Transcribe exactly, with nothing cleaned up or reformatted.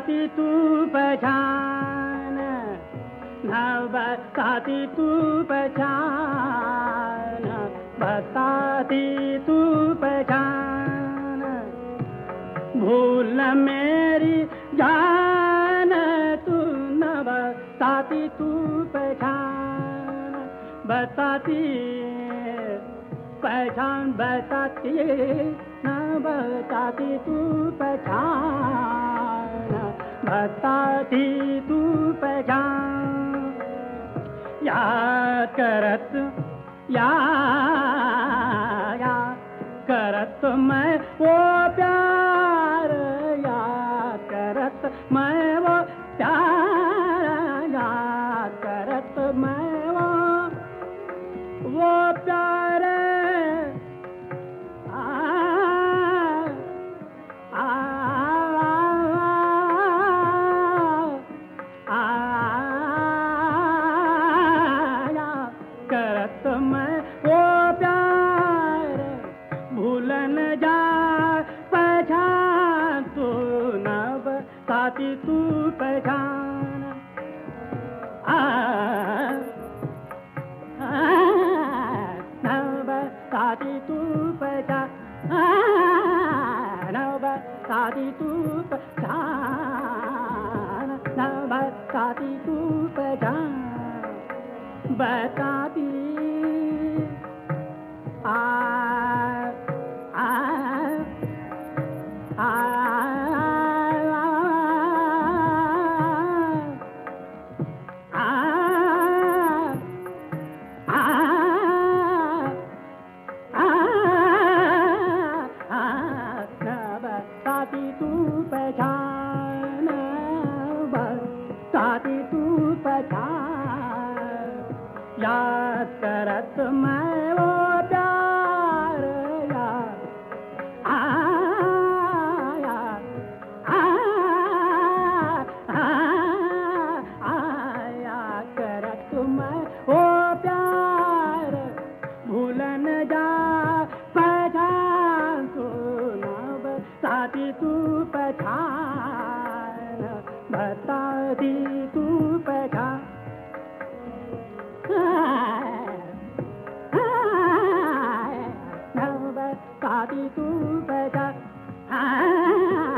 बताती तू पहचान, न बताती तू पहचान, बताती तू पहचान, भूल न मेरी जान तू, न बताती तू पहचान, बताती पहचान, बताती न बताती तू पहचान, बताती तू पहचान, याद करत याद याद करत मैं वो प्यार, याद करत मैं वो प्यार, याद करत मैं वो वो प्यार, आ आ आ करत मैं वो प्यार, भूल न जा पहचान तू, न बताती तू पहचान, आ न बताती तू पहचान, न बताती तू पहचान, न बताती तू पहचान, बताती आ आ आ बताती तू पहचान, बताती तू पहचान, याद करत मैं वो प्यार, याद आ याद आ आ याद करत मैं वो प्यार, भूल न जा पहचान तू, न बताती तू पहचान, बताती तू पहचान, न बताती तू पहचान।